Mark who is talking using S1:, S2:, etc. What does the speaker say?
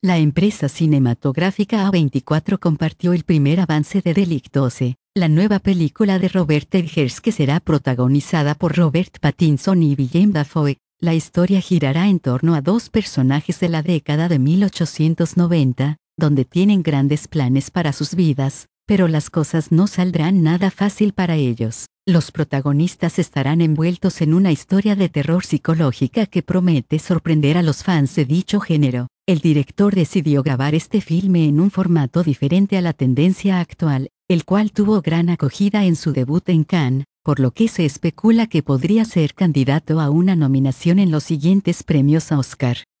S1: La empresa cinematográfica A24 compartió el primer avance de Delictose, la nueva película de Robert Eggers que será protagonizada por Robert Pattinson y Willem Dafoe. La historia girará en torno a dos personajes de la década de 1890, donde tienen grandes planes para sus vidas, pero las cosas no saldrán nada fácil para ellos. Los protagonistas estarán envueltos en una historia de terror psicológica que promete sorprender a los fans de dicho género. El director decidió grabar este filme en un formato diferente a la tendencia actual, el cual tuvo gran acogida en su debut en Cannes, por lo que se especula que podría ser candidato a una nominación en los siguientes premios Oscar.